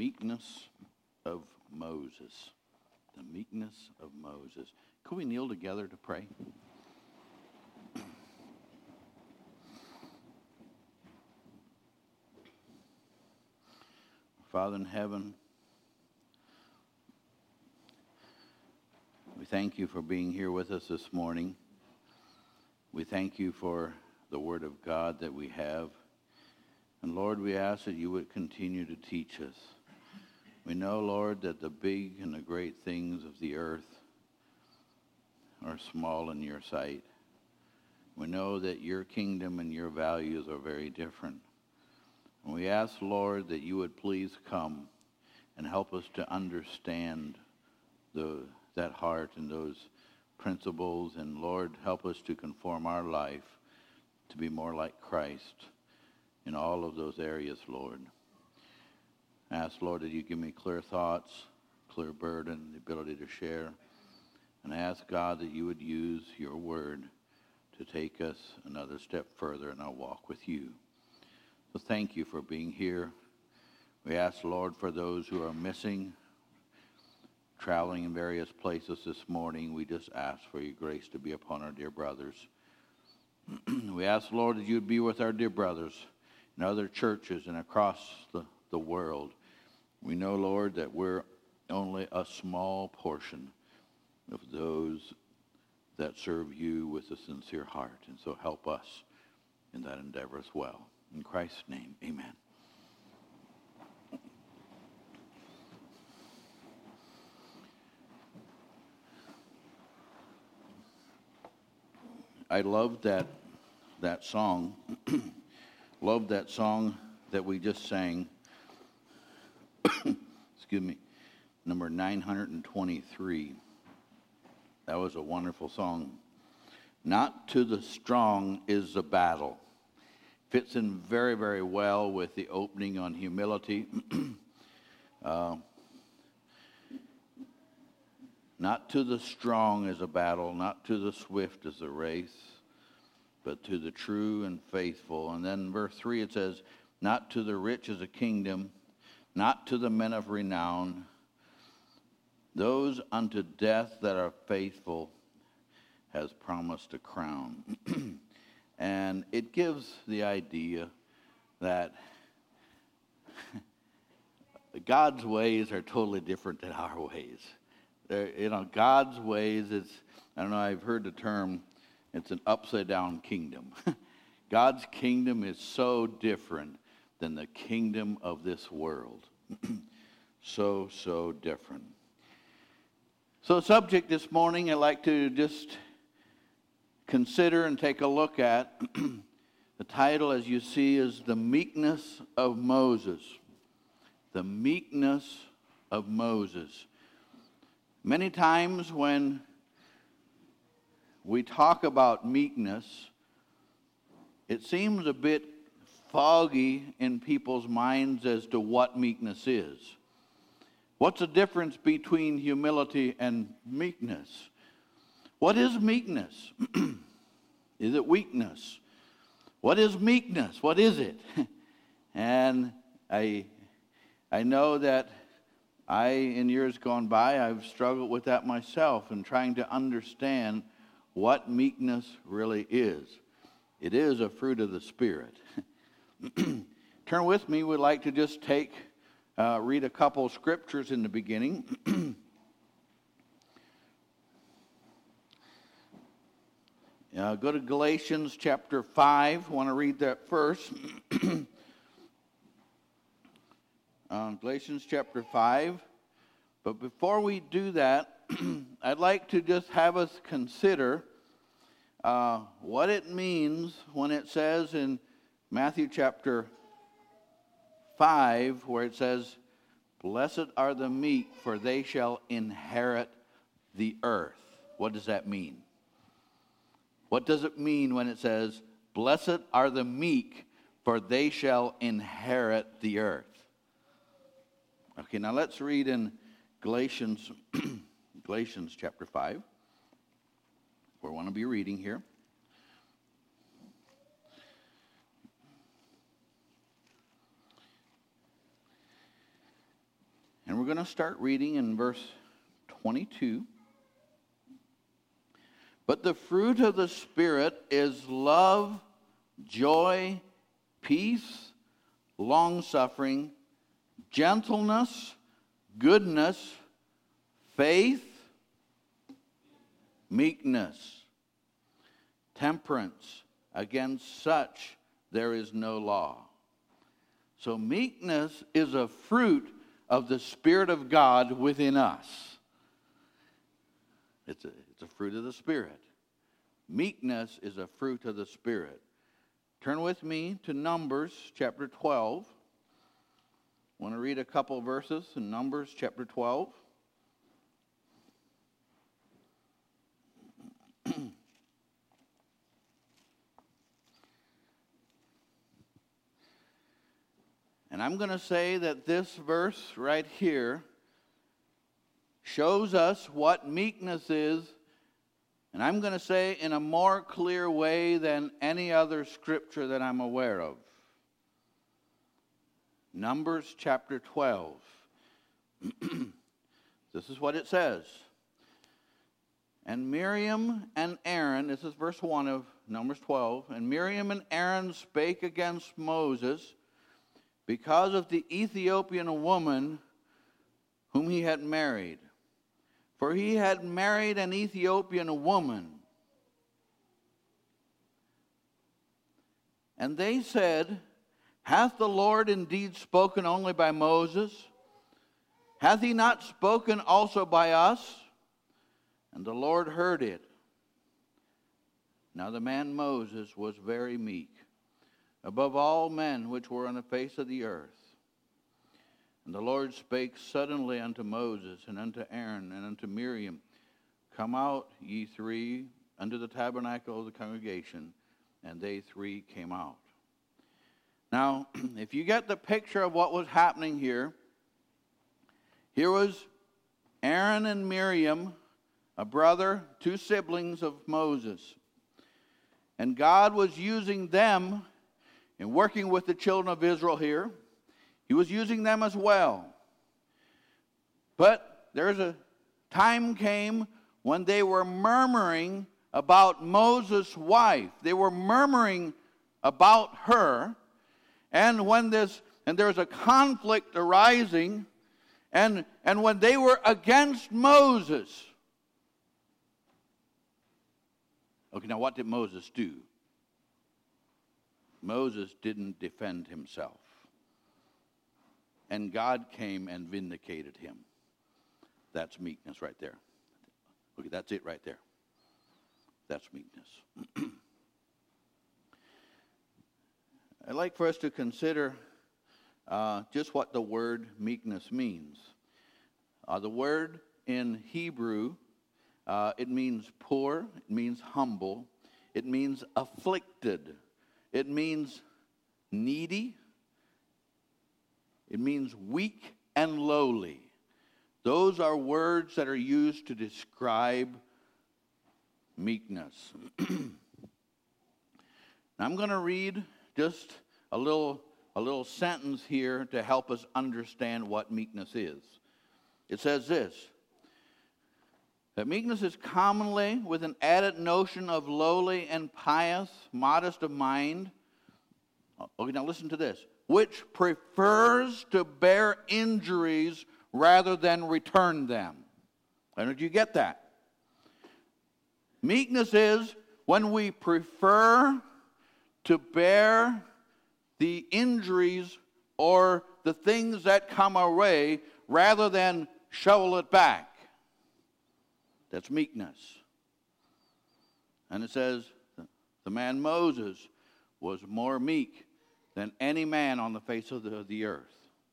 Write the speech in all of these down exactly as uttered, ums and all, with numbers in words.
meekness of Moses. The meekness of Moses. Could we kneel together to pray? Father in heaven, we thank you for being here with us this morning. We thank you for the Word of God that we have. And Lord, we ask that you would continue to teach us. We know, Lord, that the big and the great things of the earth are small in your sight. We know that your kingdom and your values are very different. And we ask, Lord, that you would please come and help us to understand the, that heart and those principles. And Lord, help us to conform our life to be more like Christ in all of those areas, Lord. I ask, Lord, that you give me clear thoughts, clear burden, the ability to share. And I ask, God, that you would use your word to take us another step further in our walk with you. So thank you for being here. We ask, Lord, for those who are missing, traveling in various places this morning, we just ask for your grace to be upon our dear brothers. We ask, Lord, that you would be with our dear brothers in other churches and across the, the world. We know, Lord, that we're only a small portion of those that serve you with a sincere heart. And so help us in that endeavor as well. In Christ's name, amen. I love that that song. Love that song that we just sang. Excuse me. Number nine hundred twenty-three. That was a wonderful song. Not to the strong is the battle. Fits in very, very well with the opening on humility. uh, Not to the strong is a battle, not to the swift is a race, but to the true and faithful. And then verse three it says, not to the rich is a kingdom, not to the men of renown. Those unto death that are faithful has promised a crown. And it gives the idea that God's ways are totally different than our ways. They're, you know, God's ways, it's, I don't know, I've heard the term, it's an upside down kingdom. God's kingdom is so different than the kingdom of this world. So, so different. So subject this morning I'd like to just consider and take a look at. The title, as you see, is The Meekness of Moses. The Meekness of Moses. Many times when we talk about meekness, it seems a bit foggy in people's minds as to what meekness is. What's the difference between humility and meekness? What is meekness? Is it weakness? What is meekness? What is it? And I, I know that I, in years gone by, I've struggled with that myself in trying to understand what meekness really is. It is a fruit of the Spirit. Turn with me. We'd like to just take, uh, read a couple scriptures in the beginning. uh, go to Galatians chapter five. I want to read that first. uh, Galatians chapter five. But before we do that, I'd like to just have us consider uh, what it means when it says in Matthew chapter five, where it says, blessed are the meek, for they shall inherit the earth. What does that mean? What does it mean when it says, blessed are the meek, for they shall inherit the earth? Okay, now let's read in Galatians, Galatians chapter five. We want to be reading here. going to start reading in verse twenty-two. But the fruit of the Spirit is love, joy, peace, long-suffering, gentleness, goodness, faith, meekness, temperance. Against such there is no law. So meekness is a fruit of the Spirit of God within us. It's a, it's a fruit of the Spirit. Meekness is a fruit of the Spirit. Turn with me to Numbers chapter twelve. I want to read a couple verses in Numbers chapter twelve. And I'm going to say that this verse right here shows us what meekness is, and I'm going to say in a more clear way than any other scripture that I'm aware of. Numbers chapter twelve. This is what it says. And Miriam and Aaron, this is verse one of Numbers twelve, and Miriam and Aaron spake against Moses because of the Ethiopian woman whom he had married. For he had married an Ethiopian woman. And they said, Hath the Lord indeed spoken only by Moses? Hath he not spoken also by us? And the Lord heard it. Now the man Moses was very meek, above all men which were on the face of the earth. And the Lord spake suddenly unto Moses, and unto Aaron, and unto Miriam, Come out, ye three, unto the tabernacle of the congregation. And they three came out. Now, if you get the picture of what was happening here, here was Aaron and Miriam, a brother, two siblings of Moses. And God was using them in working with the children of Israel here. He was using them as well. But there's a time came when they were murmuring about Moses' wife. They were murmuring about her. And when this, and there was a conflict arising, and, and when they were against Moses. Okay, now what did Moses do? Moses didn't defend himself. And God came and vindicated him. That's meekness right there. Okay, that's it right there. That's meekness. I'd like for us to consider uh, just what the word meekness means. Uh, the word in Hebrew, uh, it means poor, it means humble, it means afflicted, it means needy, it means weak and lowly. Those are words that are used to describe meekness. Now I'm going to read just a little, a little sentence here to help us understand what meekness is. It says this, that meekness is commonly with an added notion of lowly and pious, modest of mind. Okay, now listen to this. Which prefers to bear injuries rather than return them. And did you get that? Meekness is when we prefer to bear the injuries or the things that come our way rather than shovel it back. That's meekness. And it says, the man Moses was more meek than any man on the face of the, the earth.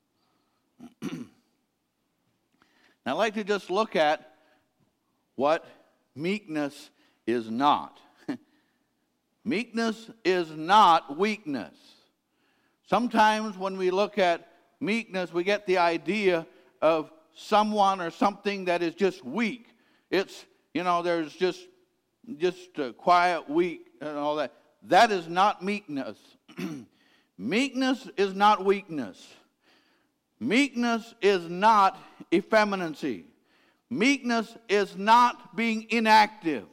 Now, I'd like to just look at what meekness is not. Meekness is not weakness. Sometimes when we look at meekness, we get the idea of someone or something that is just weak. It's, you know, there's just, just a quiet, weak, and all that. That is not meekness. Meekness is not weakness. Meekness is not effeminacy. Meekness is not being inactive.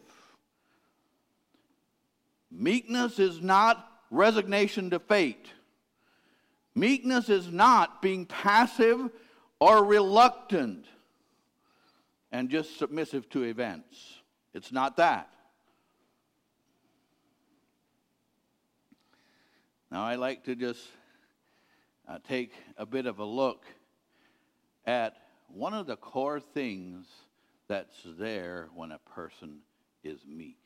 Meekness is not resignation to fate. Meekness is not being passive or reluctant and just submissive to events. It's not that. Now, I like to just uh, take a bit of a look at one of the core things that's there when a person is meek.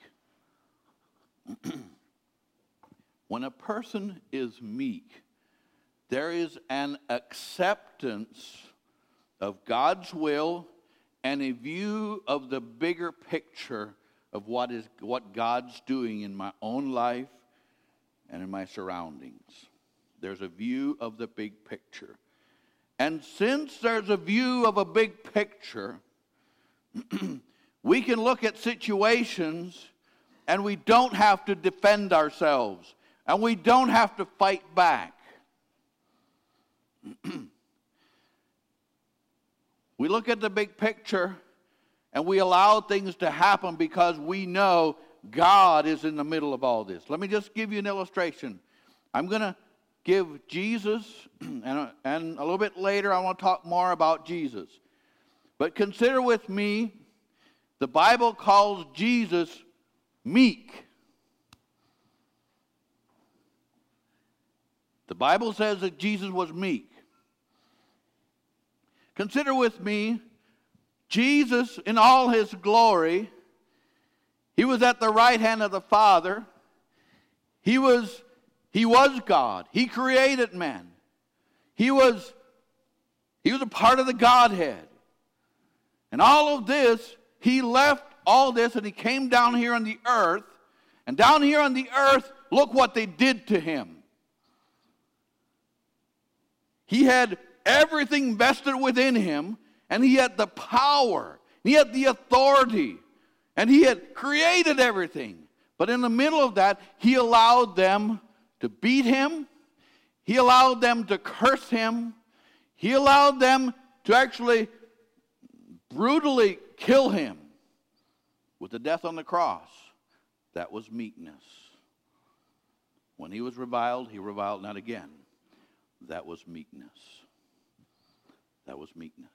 When a person is meek, there is an acceptance of God's will and a view of the bigger picture of what is what God's doing in my own life and in my surroundings. There's a view of the big picture. And since there's a view of a big picture, we can look at situations and we don't have to defend ourselves. And we don't have to fight back. We look at the big picture and we allow things to happen because we know God is in the middle of all this. Let me just give you an illustration. I'm going to give Jesus, and, and a little bit later I want to talk more about Jesus. But consider with me, the Bible calls Jesus meek. The Bible says that Jesus was meek. Consider with me, Jesus in all his glory, he was at the right hand of the Father. He was, he was God. He created man. He was, he was a part of the Godhead. And all of this, he left all this and he came down here on the earth. And down here on the earth, look what they did to him. He had everything vested within him, and he had the power, he had the authority, and he had created everything. But in the middle of that, he allowed them to beat him, he allowed them to curse him, he allowed them to actually brutally kill him with the death on the cross. That was meekness. When he was reviled, he reviled not again. That was meekness. That was meekness.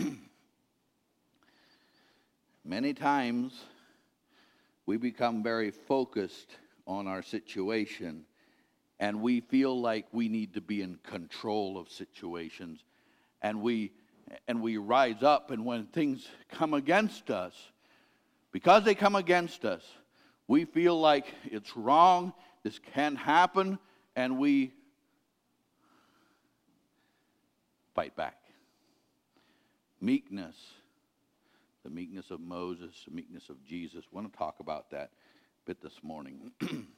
Many times we become very focused on our situation and we feel like we need to be in control of situations, and we and we rise up, and when things come against us, because they come against us, we feel like it's wrong, this can't happen, and we fight back. Meekness, the meekness of Moses, the meekness of Jesus. I want to talk about that a bit this morning.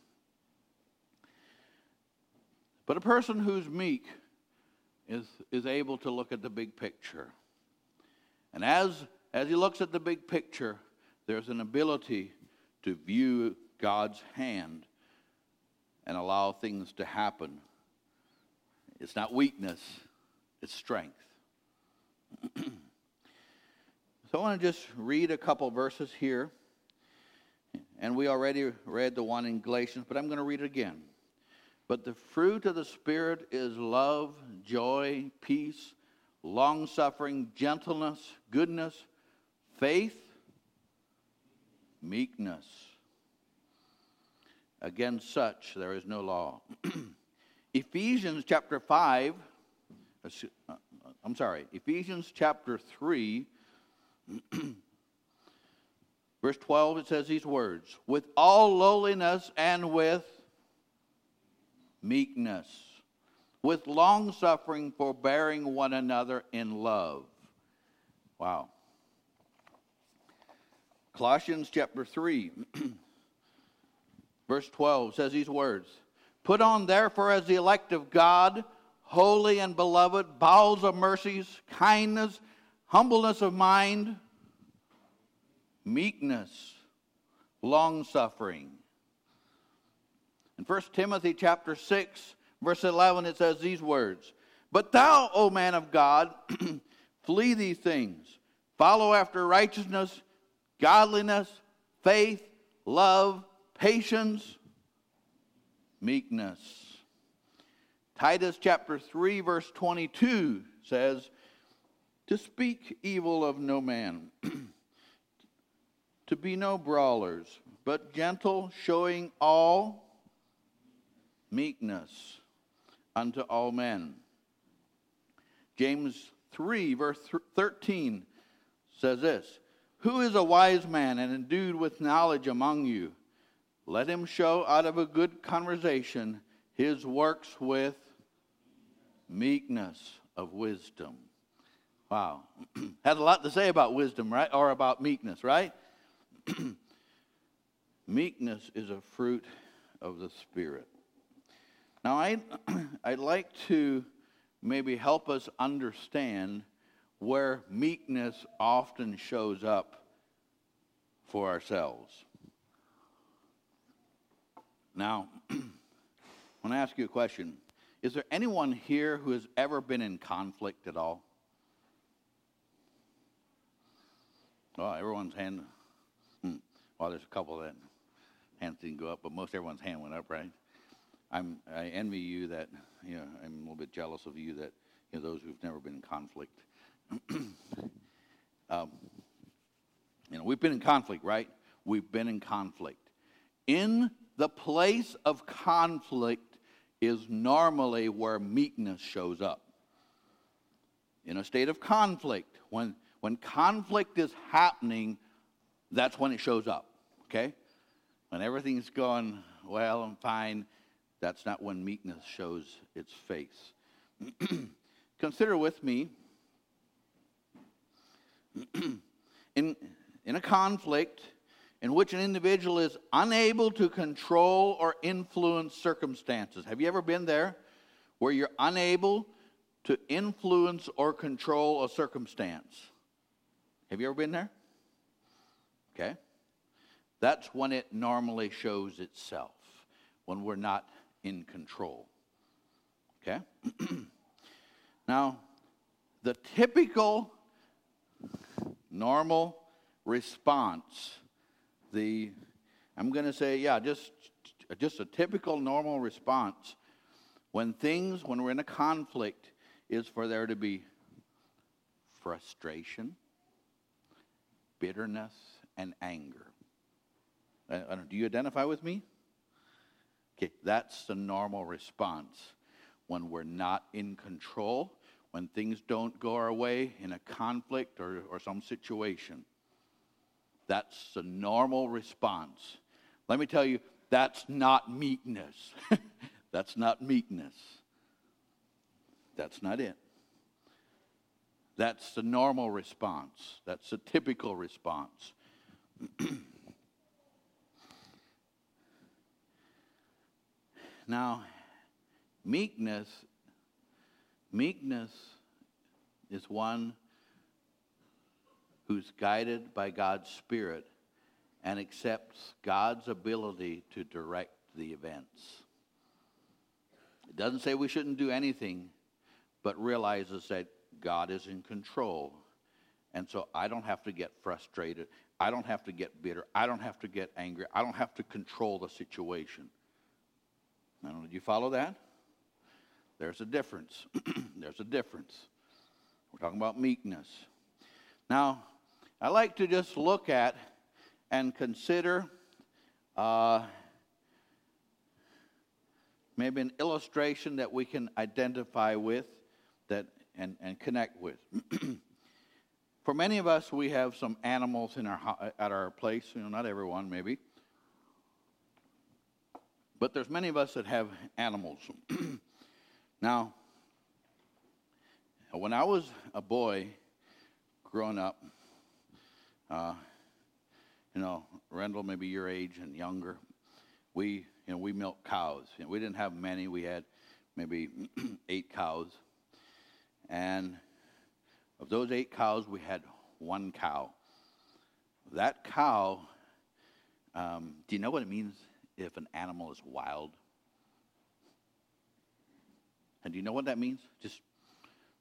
But a person who's meek is, is able to look at the big picture. And as, as he looks at the big picture, there's an ability to view God's hand and allow things to happen. It's not weakness, it's strength. So I want to just read a couple verses here. And we already read the one in Galatians, but I'm going to read it again. But the fruit of the Spirit is love, joy, peace, long-suffering, gentleness, goodness, faith, meekness. Against such there is no law. Ephesians chapter five, I'm sorry, Ephesians chapter three, verse twelve, it says these words, with all lowliness and with meekness, with long-suffering, forbearing one another in love. Wow. Colossians chapter three, verse twelve says these words, put on therefore as the elect of God, holy and beloved, bowels of mercies, kindness, humbleness of mind, meekness, long-suffering. In First Timothy chapter six, verse eleven, it says these words, But thou, O man of God, flee these things. Follow after righteousness, godliness, faith, love, patience, meekness. Titus chapter three, verse twenty-two says, to speak evil of no man, to be no brawlers, but gentle, showing all meekness unto all men. James three, verse thirteen says this, who is a wise man and endued with knowledge among you? Let him show out of a good conversation his works with meekness of wisdom. Wow. Had a lot to say about wisdom, right? Or about meekness, right? Meekness is a fruit of the Spirit. Now, I, I'd like to maybe help us understand where meekness often shows up for ourselves. Now, I want to ask you a question. Is there anyone here who has ever been in conflict at all? Well, everyone's hand, hmm, well, there's a couple that hands didn't go up, but most everyone's hand went up, right? I'm, I envy you that, you know, I'm a little bit jealous of you that, you know, those who've never been in conflict. um, you know, we've been in conflict, right? We've been in conflict. In the place of conflict is normally where meekness shows up. In a state of conflict, when when conflict is happening, that's when it shows up, okay? When everything's going well and fine, that's not when meekness shows its face. Consider with me, in, in a conflict in which an individual is unable to control or influence circumstances. Have you ever been there where you're unable to influence or control a circumstance? Have you ever been there? Okay. That's when it normally shows itself, when we're not in control. Okay? Now, the typical normal response, the, I'm going to say, yeah, just, just a typical normal response when things, when we're in a conflict, is for there to be frustration, bitterness, and anger. I, I don't, do you identify with me? Okay, that's the normal response when we're not in control, when things don't go our way in a conflict or, or some situation. That's the normal response. Let me tell you, that's not meekness. That's not meekness. That's not it. That's the normal response. That's the typical response. Now, meekness, meekness is one who's guided by God's Spirit and accepts God's ability to direct the events. It doesn't say we shouldn't do anything, but realizes that God is in control. And so I don't have to get frustrated. I don't have to get bitter. I don't have to get angry. I don't have to control the situation. I don't know, did you follow that? There's a difference. There's a difference. We're talking about meekness. Now, I like to just look at and consider uh, maybe an illustration that we can identify with that and, and connect with. For many of us, we have some animals in our at our place. You know, not everyone, maybe. But there's many of us that have animals. Now, when I was a boy growing up, uh, you know, Rendell, maybe your age and younger, we, you know, we milked cows. You know, we didn't have many. We had maybe eight cows. And of those eight cows, we had one cow. That cow, um, do you know what it means if an animal is wild? And do you know what that means? Just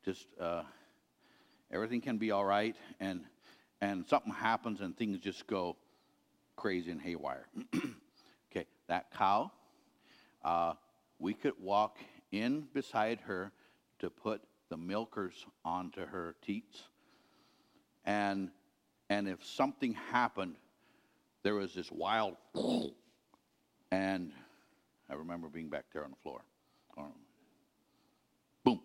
just uh, everything can be all right, and and something happens and things just go crazy and haywire. Okay, that cow, uh, we could walk in beside her to put the milkers onto her teats, and and if something happened, there was this wild, and I remember being back there on the floor. Um, boom.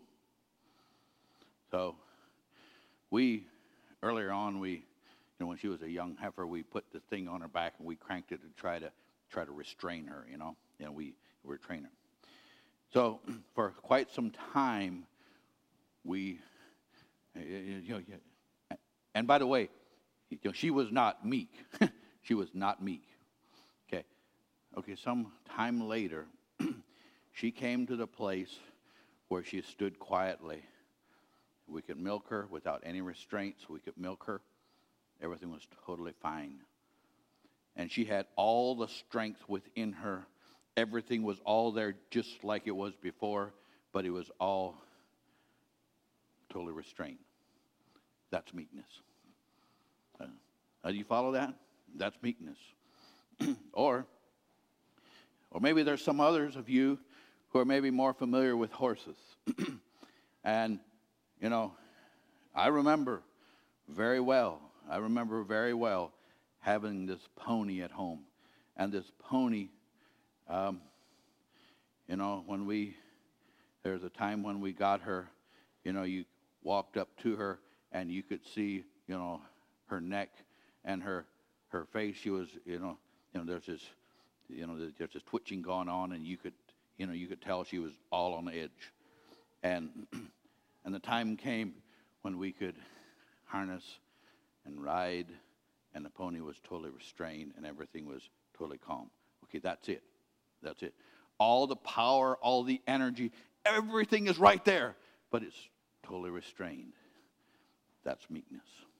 So we, earlier on, we, you know, when she was a young heifer, we put the thing on her back and we cranked it to try to try to restrain her, you know. You know, we, we were training her. So for quite some time, we, you know, and by the way, you know, she was not meek. She was not meek. Okay. Okay, some time later, she came to the place where she stood quietly. We could milk her without any restraints. We could milk her. Everything was totally fine. And she had all the strength within her. Everything was all there just like it was before, but it was all totally restrained. That's meekness. Uh, do you follow that? That's meekness. or, or maybe there's some others of you who are maybe more familiar with horses. And, you know, I remember very well, I remember very well having this pony at home. And this pony, um, you know, when we, there was a time when we got her, you know, you walked up to her and you could see, you know, her neck and her her face. She was, you know, you know, there's this, you know, there's this twitching going on, and you could, you know, you could tell she was all on the edge. And and the time came when we could harness and ride, and the pony was totally restrained, and everything was totally calm. Okay, that's it. That's it. All the power, all the energy, everything is right there, but it's totally restrained. That's meekness.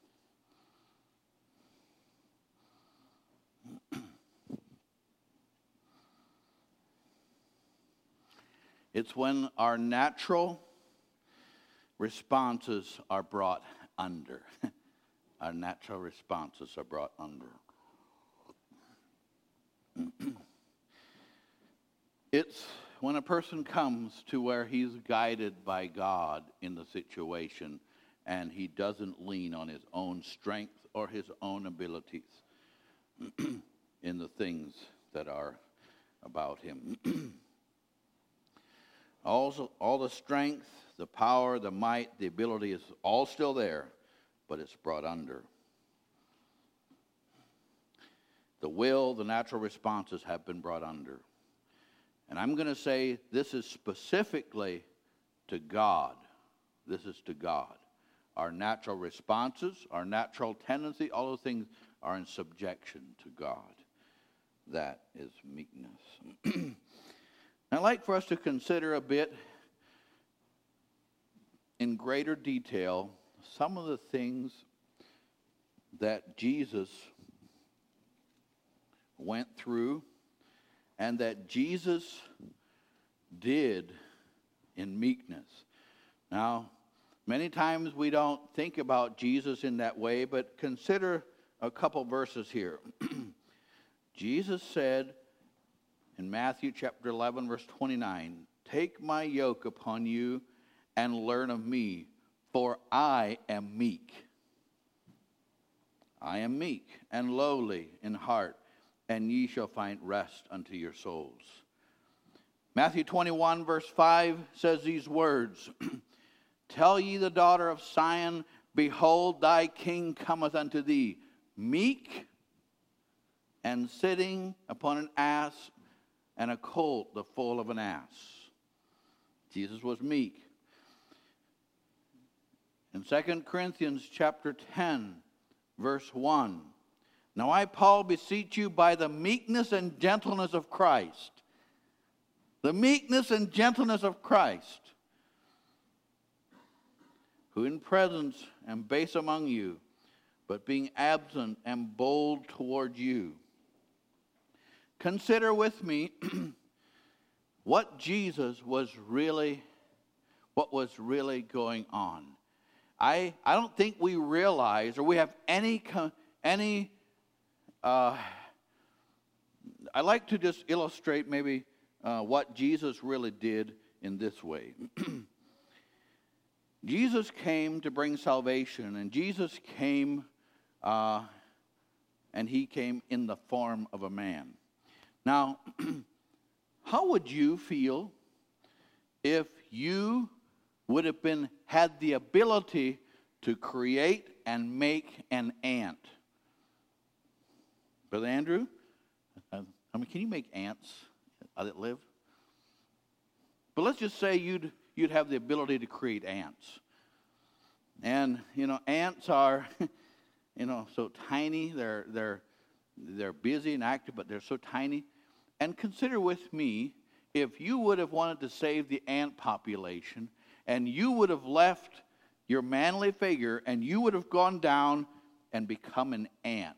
It's when our natural responses are brought under. Our natural responses are brought under. It's when a person comes to where he's guided by God in the situation and he doesn't lean on his own strength or his own abilities in the things that are about him. Also, all the strength, the power, the might, the ability is all still there, but it's brought under. The will, the natural responses have been brought under. And I'm going to say this is specifically to God. This is to God. Our natural responses, our natural tendency, all those things are in subjection to God. That is meekness. I'd like for us to consider a bit in greater detail some of the things that Jesus went through and that Jesus did in meekness. Now, many times we don't think about Jesus in that way, but consider a couple verses here. Jesus said in Matthew chapter eleven, verse twenty-nine, "Take my yoke upon you and learn of me, for I am meek. I am meek and lowly in heart, and ye shall find rest unto your souls." Matthew twenty-one, verse five says these words, "Tell ye the daughter of Sion, behold, thy king cometh unto thee, meek, and sitting upon an ass, and a colt the foal of an ass." Jesus was meek. In Second Corinthians chapter ten, verse one, "Now I, Paul, beseech you by the meekness and gentleness of Christ." The meekness and gentleness of Christ, "who in presence am base among you, but being absent am bold toward you." Consider with me what Jesus was really, what was really going on. I I don't think we realize or we have any any. Uh, I like to just illustrate maybe uh, what Jesus really did in this way. Jesus came to bring salvation, and Jesus came, uh, and he came in the form of a man. Now, how would you feel if you would have been had the ability to create and make an ant? Brother Andrew, I mean, can you make ants that live? But let's just say you'd you'd have the ability to create ants. And you know, ants are, you know, so tiny. They're they're they're busy and active, but they're so tiny. And consider with me, if you would have wanted to save the ant population, and you would have left your manly figure, and you would have gone down and become an ant.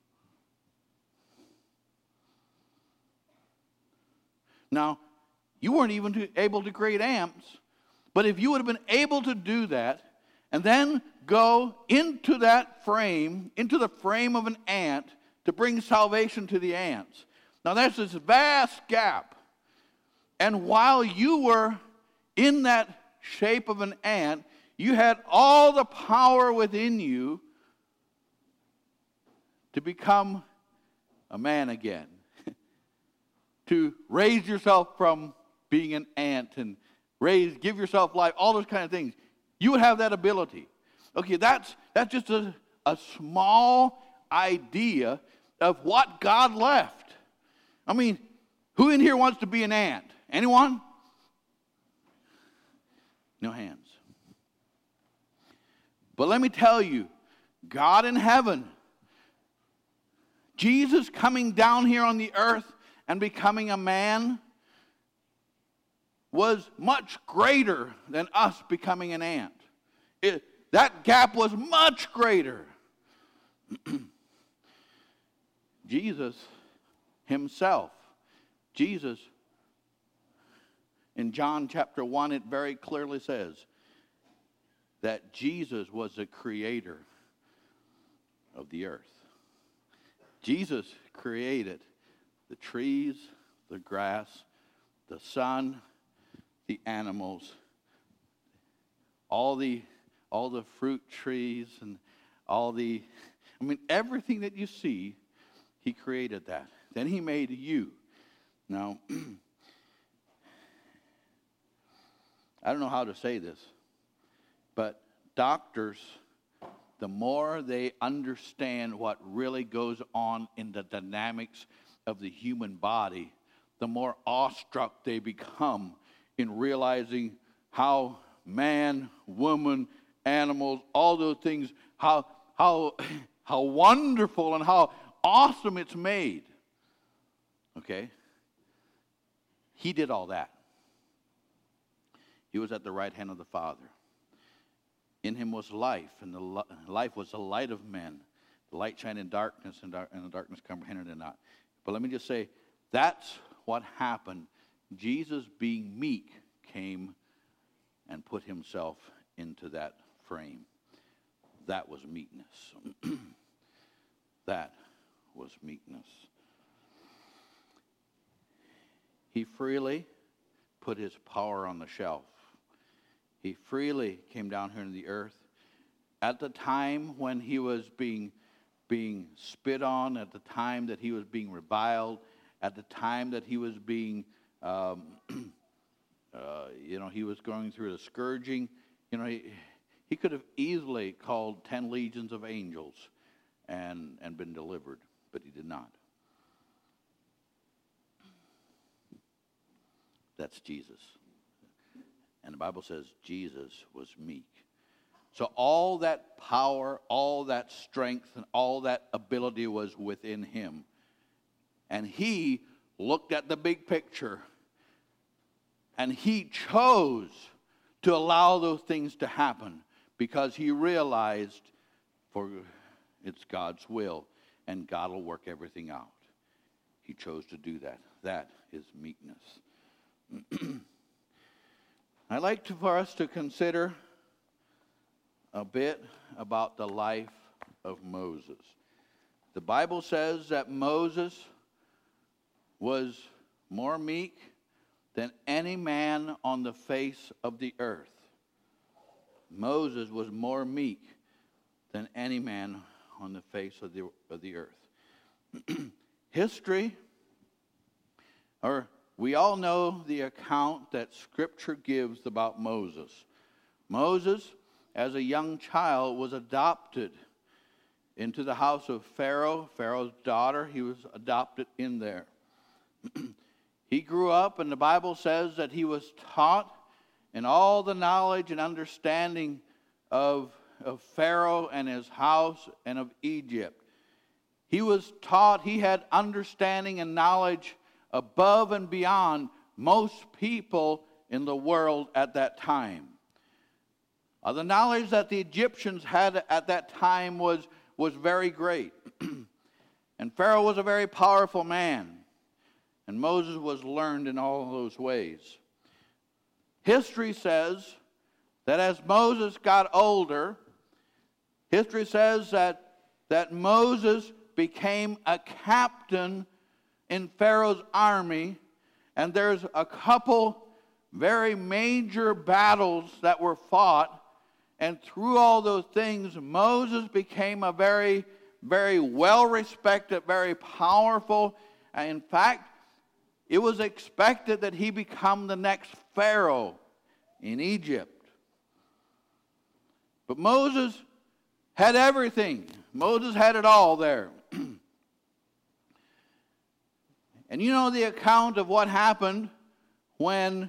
Now, you weren't even to, able to create ants, but if you would have been able to do that, and then go into that frame, into the frame of an ant, to bring salvation to the ants. Now, there's this vast gap. And while you were in that shape of an ant, you had all the power within you to become a man again. To raise yourself from being an ant and raise, give yourself life, all those kind of things. You would have that ability. Okay, that's that's just a, a small idea of what God left. I mean, who in here wants to be an ant? Anyone? No hands. But let me tell you, God in heaven, Jesus coming down here on the earth and becoming a man was much greater than us becoming an ant. It, that gap was much greater. Jesus himself, Jesus, in John chapter one, it very clearly says that Jesus was the creator of the earth. Jesus created the trees, the grass, the sun, the animals, all the all the fruit trees and all the, I mean, everything that you see, he created that. Then he made you. Now, I don't know how to say this, but doctors, the more they understand what really goes on in the dynamics of the human body, the more awestruck they become in realizing how man, woman, animals, all those things, how how how wonderful and how awesome it's made. Okay? He did all that. He was at the right hand of the Father. In him was life, and the li- life was the light of men. The light shined in darkness, and, dar- and the darkness comprehended it not. But let me just say, that's what happened. Jesus, being meek, came and put himself into that frame. That was meekness. That was meekness. He freely put his power on the shelf. He freely came down here into the earth. At the time when he was being, being spit on, at the time that he was being reviled, at the time that he was being, um, uh, you know, he was going through the scourging, you know, he, he could have easily called ten legions of angels and, and been delivered, but he did not. That's Jesus. And the Bible says Jesus was meek. So all that power, all that strength, and all that ability was within him. And he looked at the big picture. And he chose to allow those things to happen because he realized for it's God's will and God will work everything out. He chose to do that. That is meekness. I'd like to, for us to consider a bit about the life of Moses. The Bible says that Moses was more meek than any man on the face of the earth. Moses was more meek than any man on the face of the, of the earth. History, or we all know the account that Scripture gives about Moses. Moses, as a young child, was adopted into the house of Pharaoh, Pharaoh's daughter. He was adopted in there. He grew up, and the Bible says that he was taught in all the knowledge and understanding of, of Pharaoh and his house and of Egypt. He was taught, he had understanding and knowledge above and beyond most people in the world at that time. Uh, the knowledge that the Egyptians had at that time was, was very great. And Pharaoh was a very powerful man. And Moses was learned in all those ways. History says that as Moses got older, history says that, that Moses became a captain in Pharaoh's army, and there's a couple very major battles that were fought, and through all those things, Moses became a very, very well-respected, very powerful, and in fact, it was expected that he become the next Pharaoh in Egypt. But Moses had everything. Moses had it all there. And you know the account of what happened when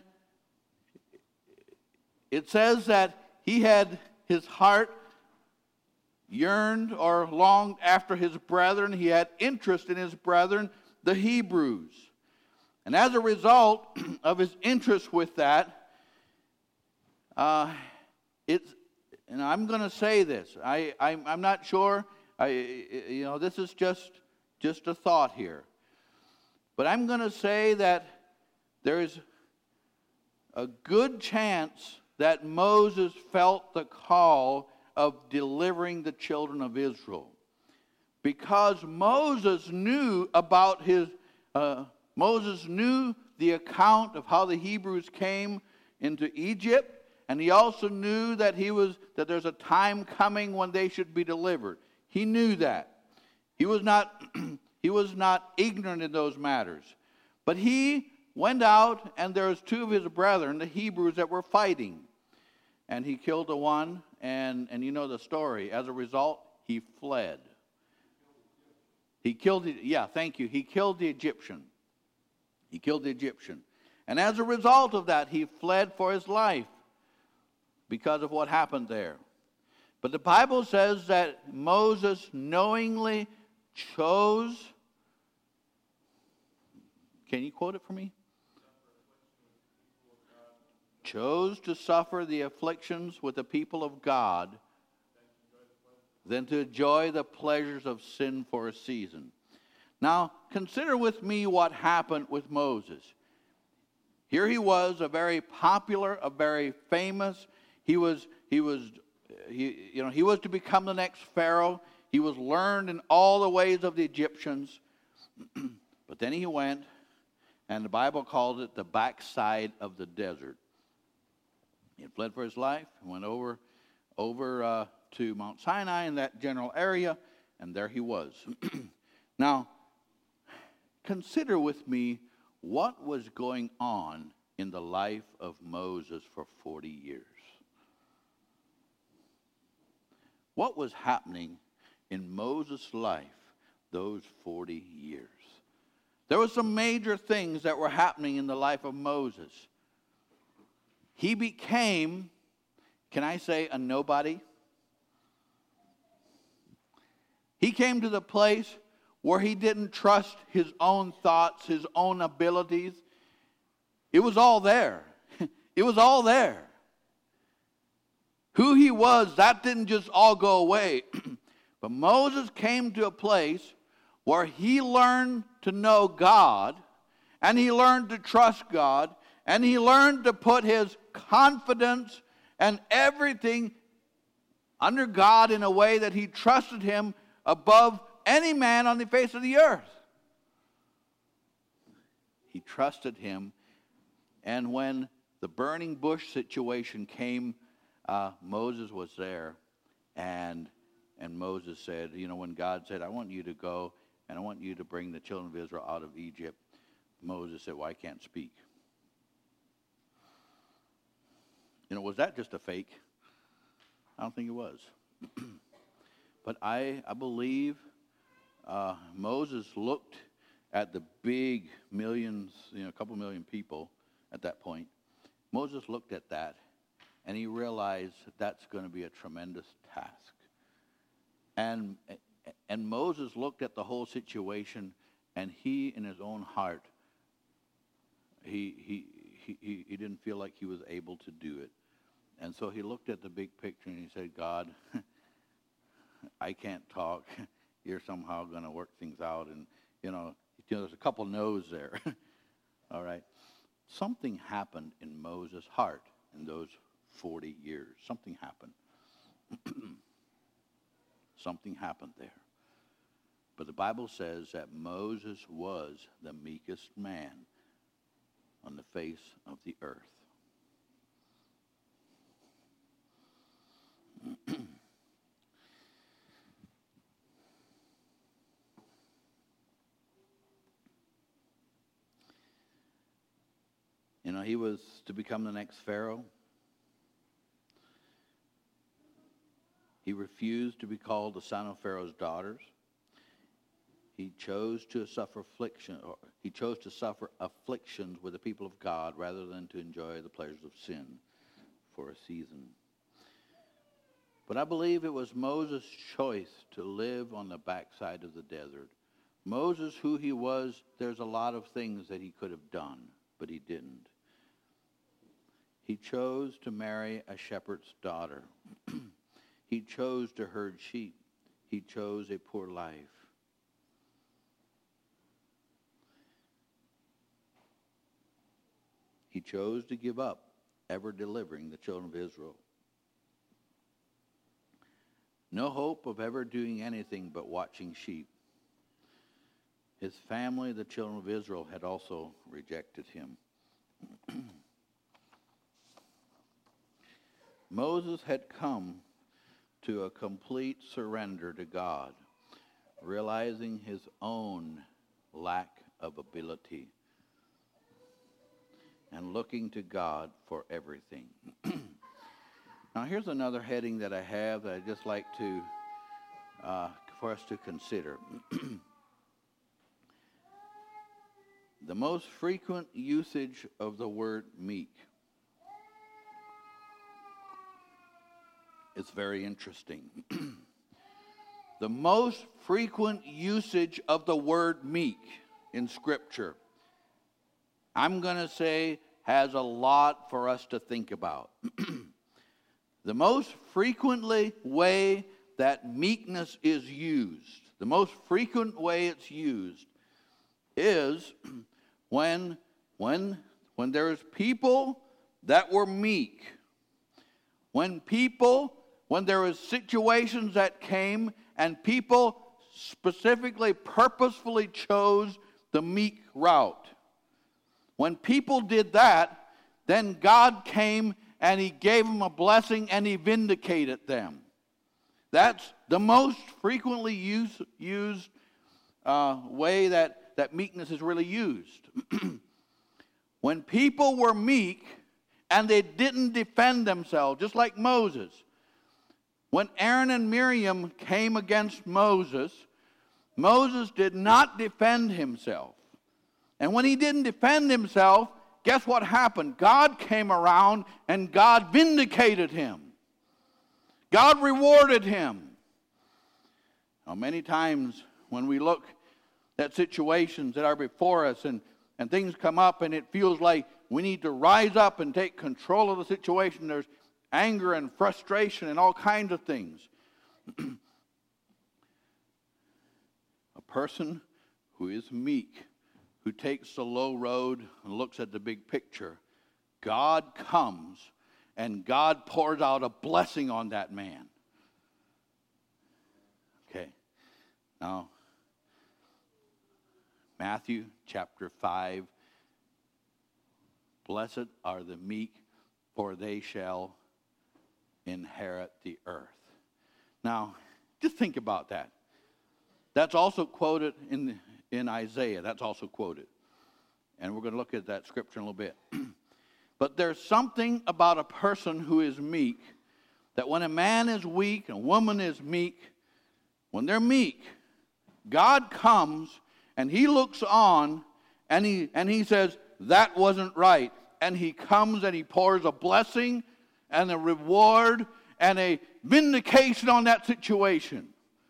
it says that he had his heart yearned or longed after his brethren. He had interest in his brethren, the Hebrews. And as a result of his interest with that, uh, it's, and I'm going to say this. I, I'm, I'm not sure. I, you know, this is just, just a thought here. But I'm going to say that there is a good chance that Moses felt the call of delivering the children of Israel. Because Moses knew about his... Uh, Moses knew the account of how the Hebrews came into Egypt, and he also knew that he was that there's a time coming when they should be delivered. He knew that. He was not he was not ignorant in those matters. But he went out, and there was two of his brethren, the Hebrews, that were fighting. And he killed the one, and, and you know the story. As a result, he fled. He killed the, yeah, thank you. He killed the Egyptian. He killed the Egyptian. And as a result of that, he fled for his life because of what happened there. But the Bible says that Moses knowingly chose, can you quote it for me? Chose to suffer the afflictions with the people of God than to enjoy the pleasures of sin for a season. Now, consider with me what happened with Moses. Here he was, a very popular, a very famous. He was, he was, he, you know, he was to become the next Pharaoh. He was learned in all the ways of the Egyptians. But then he went, and the Bible calls it the backside of the desert. He had fled for his life, went over, over uh, to Mount Sinai in that general area, and there he was. Now, consider with me what was going on in the life of Moses for forty years. What was happening in Moses' life those forty years? There were some major things that were happening in the life of Moses. He became, can I say, a nobody? He came to the place where he didn't trust his own thoughts, his own abilities. It was all there. It was all there. Who he was, that didn't just all go away. But Moses came to a place where he learned to know God, and he learned to trust God, and he learned to put his confidence and everything under God in a way that he trusted him above any man on the face of the earth. He trusted him. And when the burning bush situation came, uh, Moses was there. And, and Moses said, you know, when God said, I want you to go and I want you to bring the children of Israel out of Egypt, Moses said, well, I can't speak. You know, was that just a fake? I don't think it was. But I, I believe uh, Moses looked at the big millions, you know, a couple million people at that point. Moses looked at that, and he realized that that's going to be a tremendous task. And, and Moses looked at the whole situation, and he, in his own heart, he, he, he, he didn't feel like he was able to do it. And so he looked at the big picture, and he said, God, I can't talk. You're somehow going to work things out. And, you know, you know, there's a couple no's there. All right. Something happened in Moses' heart in those forty years. Something happened. Something happened there. But the Bible says that Moses was the meekest man on the face of the earth. You know, he was to become the next Pharaoh. He refused to be called the son of Pharaoh's daughters. He chose to suffer affliction, or he chose to suffer afflictions with the people of God rather than to enjoy the pleasures of sin for a season. But I believe it was Moses' choice to live on the backside of the desert. Moses, who he was, there's a lot of things that he could have done, but he didn't. He chose to marry a shepherd's daughter. He chose to herd sheep. He chose a poor life. He chose to give up ever delivering the children of Israel. No hope of ever doing anything but watching sheep. His family, the children of Israel, had also rejected him. Moses had come to a complete surrender to God, realizing his own lack of ability and looking to God for everything. Now, here's another heading that I have that I'd just like to, uh, for us to consider. The most frequent usage of the word meek. It's very interesting. The most frequent usage of the word meek in Scripture, I'm going to say, has a lot for us to think about. The most frequently way that meekness is used, the most frequent way it's used is when, when, when there's people that were meek. When people, when there was situations that came and people specifically, purposefully chose the meek route. When people did that, then God came and he gave them a blessing and he vindicated them. That's the most frequently used, used uh, way that, that meekness is really used. When people were meek and they didn't defend themselves, just like Moses. When Aaron and Miriam came against Moses, Moses did not defend himself. And when he didn't defend himself, guess what happened? God came around and God vindicated him. God rewarded him. Now, many times when we look at situations that are before us and, and things come up and it feels like we need to rise up and take control of the situation, there's anger and frustration and all kinds of things. A person who is meek, who takes the low road and looks at the big picture, God comes and God pours out a blessing on that man. Okay. Now, Matthew chapter five. Blessed are the meek, for they shall inherit the earth. Now, just think about that. That's also quoted in, in Isaiah. That's also quoted. And we're going to look at that scripture in a little bit. But there's something about a person who is meek, that when a man is weak, and a woman is meek, when they're meek, God comes and he looks on and he and he says, that wasn't right. And he comes and he pours a blessing and a reward and a vindication on that situation.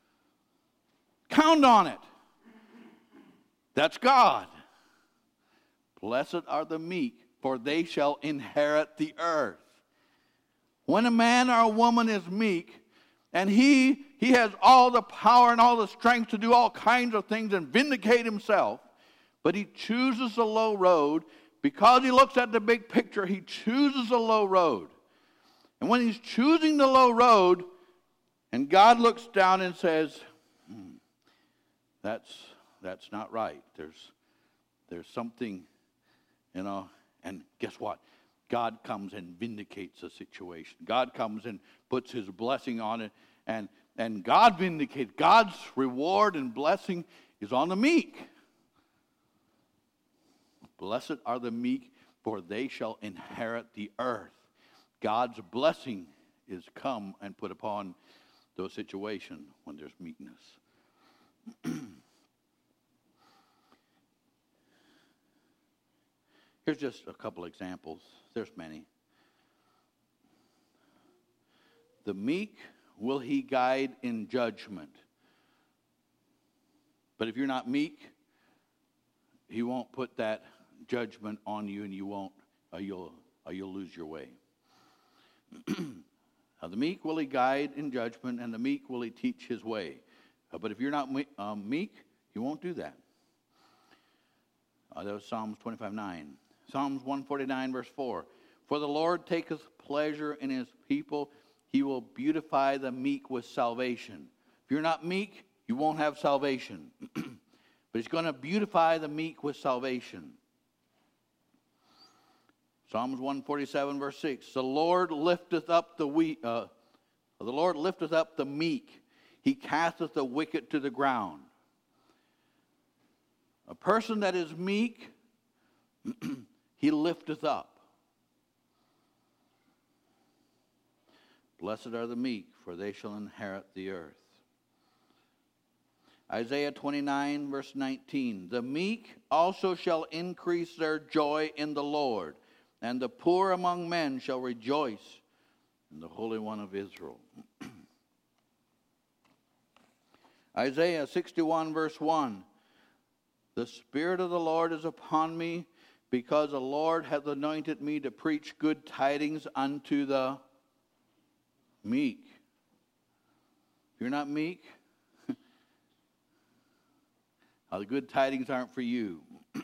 Count on it. That's God. Blessed are the meek, for they shall inherit the earth. When a man or a woman is meek, and he, he has all the power and all the strength to do all kinds of things and vindicate himself, but he chooses the low road, because he looks at the big picture, he chooses the low road. And when he's choosing the low road, and God looks down and says, hmm, that's that's not right. There's there's something, you know, and guess what? God comes and vindicates the situation. God comes and puts his blessing on it, and, and God vindicates. God's reward and blessing is on the meek. Blessed are the meek, for they shall inherit the earth. God's blessing is come and put upon those situations when there's meekness. Here's just a couple examples. There's many. The meek will he guide in judgment. But if you're not meek, he won't put that judgment on you, and you won't, or you'll, or you'll lose your way. Now, the meek will he guide in judgment, and the meek will he teach his way. Uh, but if you're not me- um, meek, you won't do that. Uh, that was Psalms twenty-five nine. Psalms one forty-nine, verse four. For the Lord taketh pleasure in his people. He will beautify the meek with salvation. If you're not meek, you won't have salvation. But he's going to beautify the meek with salvation. Psalms one forty-seven, verse six. The Lord lifteth up the weak, uh, the Lord lifteth up the meek. He casteth the wicked to the ground. A person that is meek, he lifteth up. Blessed are the meek, for they shall inherit the earth. Isaiah twenty-nine, verse nineteen. The meek also shall increase their joy in the Lord, and the poor among men shall rejoice in the Holy One of Israel. Isaiah sixty-one, verse one. The Spirit of the Lord is upon me, because the Lord hath anointed me to preach good tidings unto the meek. If you're not meek, the good tidings aren't for you.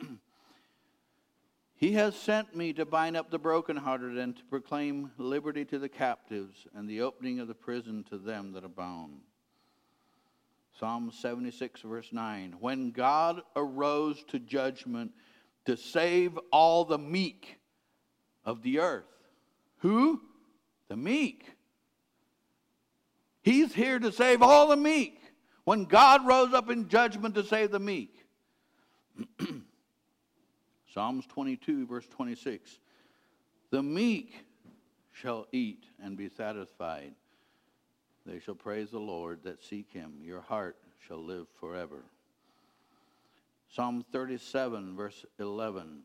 He has sent me to bind up the brokenhearted, and to proclaim liberty to the captives, and the opening of the prison to them that are bound. Psalm seventy-six, verse nine. When God arose to judgment to save all the meek of the earth. Who? The meek. He's here to save all the meek. When God rose up in judgment to save the meek. Psalms twenty-two, verse twenty-six. The meek shall eat and be satisfied. They shall praise the Lord that seek him. Your heart shall live forever. Psalm thirty-seven, verse eleven.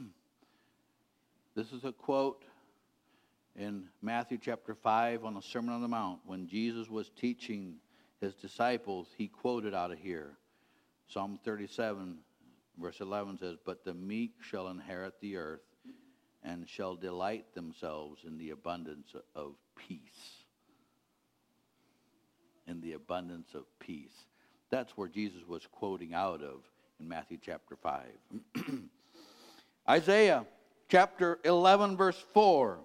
This is a quote in Matthew chapter five on the Sermon on the Mount. When Jesus was teaching his disciples, he quoted out of here. Psalm thirty-seven, verse eleven says, But the meek shall inherit the earth, and shall delight themselves in the abundance of peace. In the abundance of peace. That's where Jesus was quoting out of in Matthew chapter five. Isaiah chapter eleven, verse four.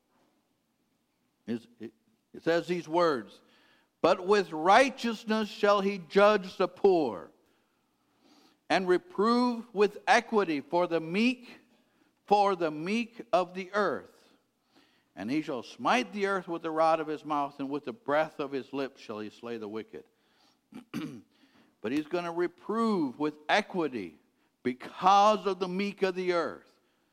It says these words, "But with righteousness shall he judge the poor, and reprove with equity for the meek, for the meek of the earth. And he shall smite the earth with the rod of his mouth, and with the breath of his lips shall he slay the wicked." But he's going to reprove with equity because of the meek of the earth.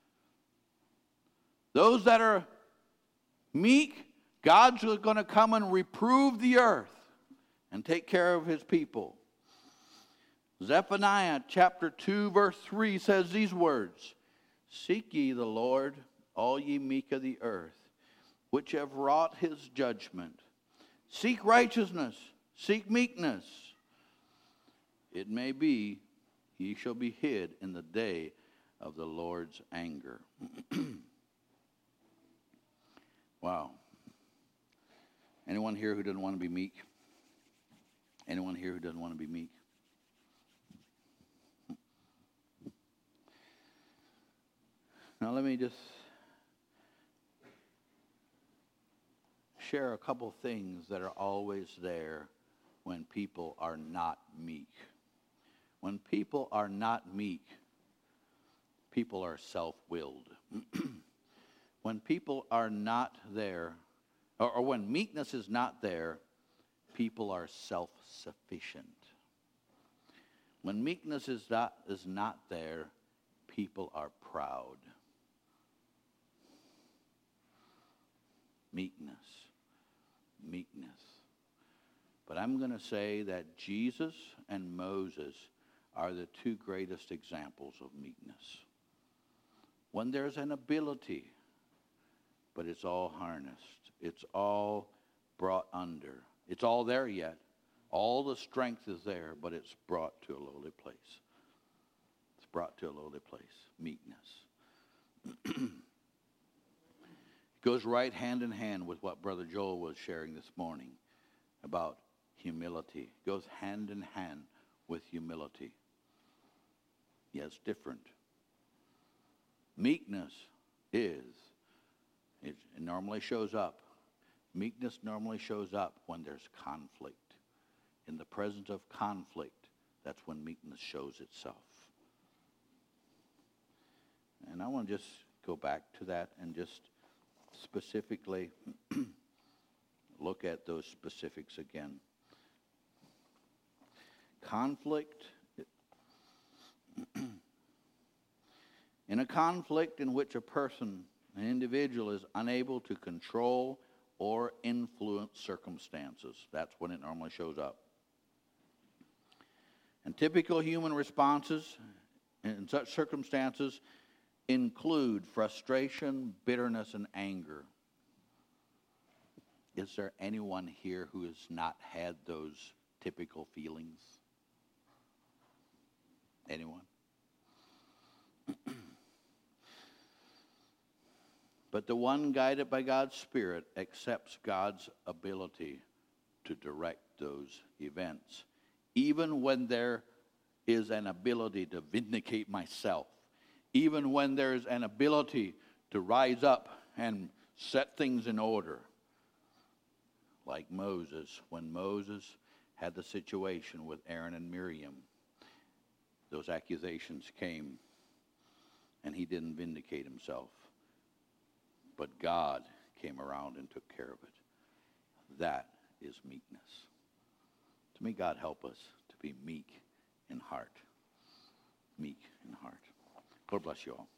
Those that are meek, God's going to come and reprove the earth and take care of his people. Zephaniah chapter two, verse three says these words, "Seek ye the Lord, all ye meek of the earth, which have wrought his judgment. Seek righteousness, seek meekness. It may be ye shall be hid in the day of the Lord's anger." Wow. Anyone here who doesn't want to be meek? Anyone here who doesn't want to be meek? Now let me just share a couple things that are always there when people are not meek. When people are not meek, people are self-willed. When people are not there, or, or when meekness is not there, people are self-sufficient. When meekness is not, is not there, people are proud. Meekness. Meekness. But I'm going to say that Jesus and Moses are the two greatest examples of meekness. When there's an ability, but it's all harnessed. It's all brought under. It's all there yet. All the strength is there, but it's brought to a lowly place. It's brought to a lowly place. Meekness. It goes right hand in hand with what Brother Joel was sharing this morning about humility. It goes hand in hand with humility. Yes, different. Meekness is, it normally shows up. Meekness normally shows up when there's conflict. In the presence of conflict, that's when meekness shows itself. And I want to just go back to that and just specifically look at those specifics again. Conflict. In a conflict in which a person, an individual, is unable to control or influence circumstances, that's when it normally shows up. And typical human responses in such circumstances include frustration, bitterness, and anger. Is there anyone here who has not had those typical feelings? Anyone? But the one guided by God's Spirit accepts God's ability to direct those events. Even when there is an ability to vindicate myself, even when there's an ability to rise up and set things in order. Like Moses, when Moses had the situation with Aaron and Miriam, those accusations came and he didn't vindicate himself. But God came around and took care of it. That is meekness. To me, God help us to be meek in heart. Meek in heart. Lord bless you all.